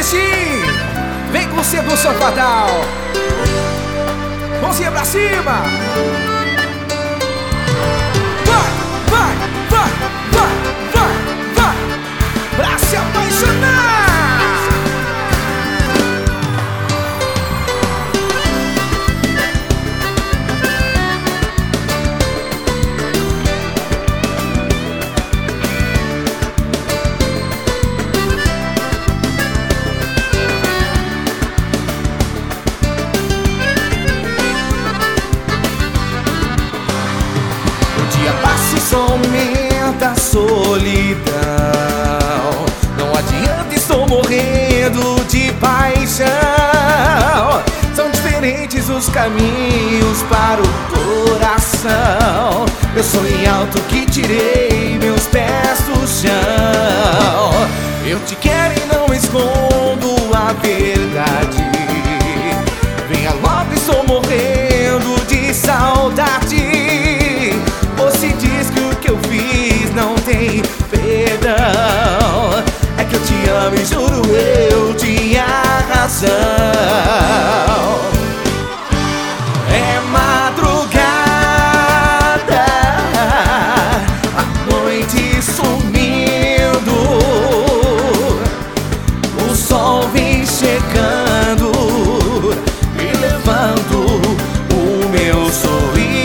Erechim, vem com Sedução Fatal. Mãozinha pra cima. Vai, vai, vai, vai, vai, vai, pra se apaixonar. Aumenta a solidão. Não adianta, estou morrendo de paixão. São diferentes os caminhos para o coração. Eu sonhei alto que tirei meus pés do chão. Eu te quero e não escondo a verdade. Venha logo, estou morrendo de saudade. Você diz que o que eu fiz não tem perdão. É que eu te amo e juro eu tinha razão. É madrugada, a noite sumindo, o sol vem chegando e levando o meu sorriso.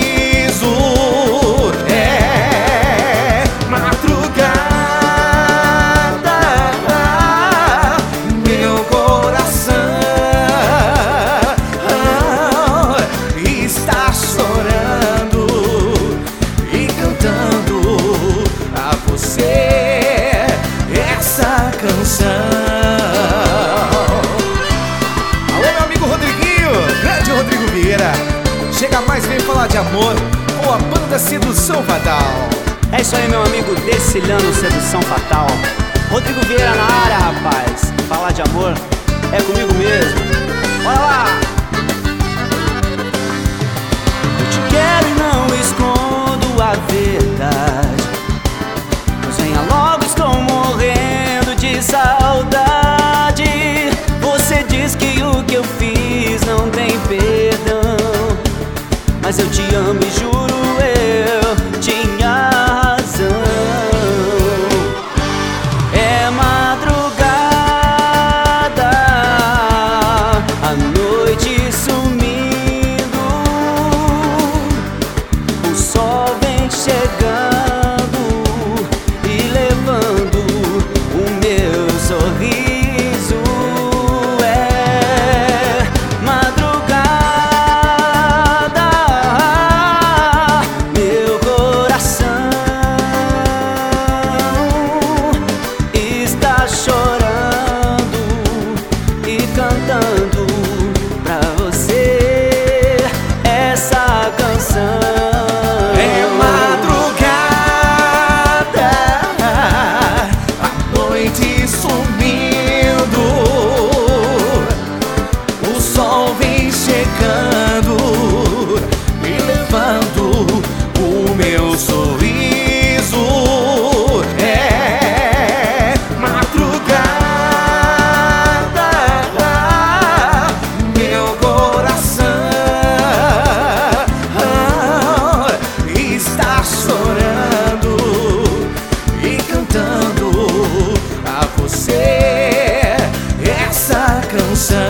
Alô, meu amigo Rodriguinho, grande Rodrigo Vieira. Chega mais, vem falar de amor com a banda Sedução Fatal. É isso aí, meu amigo Decilhando Sedução Fatal. Rodrigo Vieira na área, rapaz. Falar de amor é comigo mesmo. Bora lá! Eu te quero e não escondo a verdade. Mas venha logo, estou morrendo de saudade. Você diz que o que eu fiz não tem perdão, mas eu te amo e juro eu tinha razão. É madrugada, a noite sumindo, o sol vem chegando e levando o meu sorriso. É madrugada, meu coração está chorando e cantando pra você essa canção. Chegando e levando o meu sorriso. É madrugada, meu coração está chorando e cantando a você essa canção.